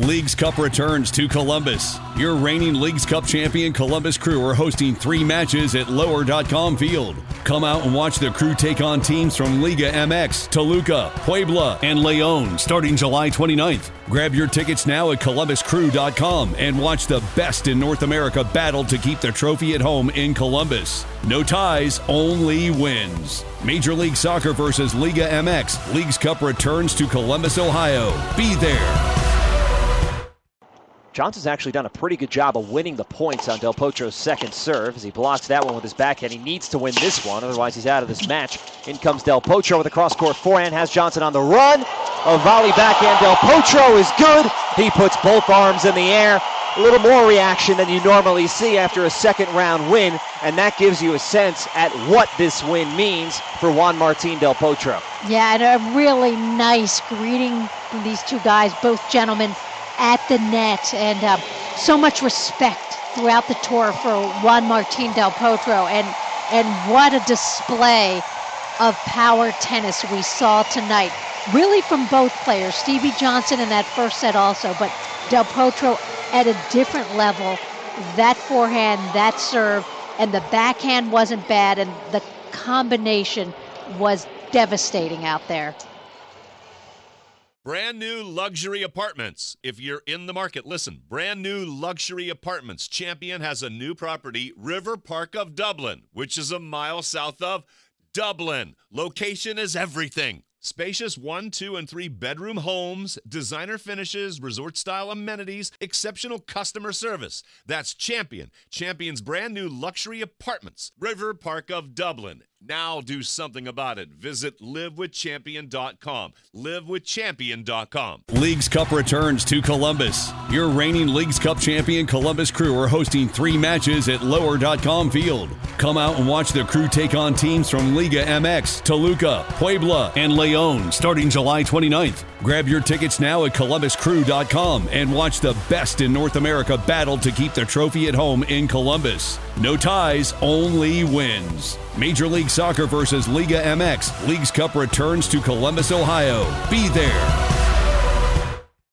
Leagues Cup returns to Columbus. Your reigning Leagues Cup champion Columbus Crew are hosting 3 matches at Lower.com Field. Come out and watch the Crew take on teams from Liga MX, Toluca, Puebla, and León starting July 29th. Grab your tickets now at ColumbusCrew.com and watch the best in North America battle to keep the trophy at home in Columbus. No ties, only wins. Major League Soccer versus Liga MX. Leagues Cup returns to Columbus, Ohio. Be there. Johnson's actually done a pretty good job of winning the points on Del Potro's second serve as he blocks that one with his backhand. He needs to win this one, otherwise he's out of this match. In comes Del Potro with a cross-court forehand, has Johnson on the run. A volley backhand. Del Potro is good. He puts both arms in the air. A little more reaction than you normally see after a second-round win, and that gives you a sense at what this win means for Juan Martín Del Potro. Yeah, and a really nice greeting from these two guys, both gentlemen, at the net, and so much respect throughout the tour for Juan Martín Del Potro, and what a display of power tennis we saw tonight, really from both players. Stevie Johnson in that first set also, but Del Potro at a different level. That forehand, that serve, and the backhand wasn't bad, and the combination was devastating out there. Brand new luxury apartments. If you're in the market, listen. Brand new luxury apartments. Champion has a new property, River Park of Dublin, which is a mile south of Dublin. Location is everything. Spacious 1, 2, and 3 bedroom homes, designer finishes, resort-style amenities, exceptional customer service. That's Champion. Champion's brand new luxury apartments, River Park of Dublin. Now do something about it. Visit livewithchampion.com. Livewithchampion.com. Leagues Cup returns to Columbus. Your reigning Leagues Cup champion Columbus Crew are hosting 3 matches at Lower.com Field. Come out and watch the Crew take on teams from Liga MX, Toluca, Puebla, and León starting July 29th. Grab your tickets now at ColumbusCrew.com and watch the best in North America battle to keep the trophy at home in Columbus. No ties, only wins. Major League Soccer versus Liga MX. Leagues Cup returns to Columbus, Ohio. Be there.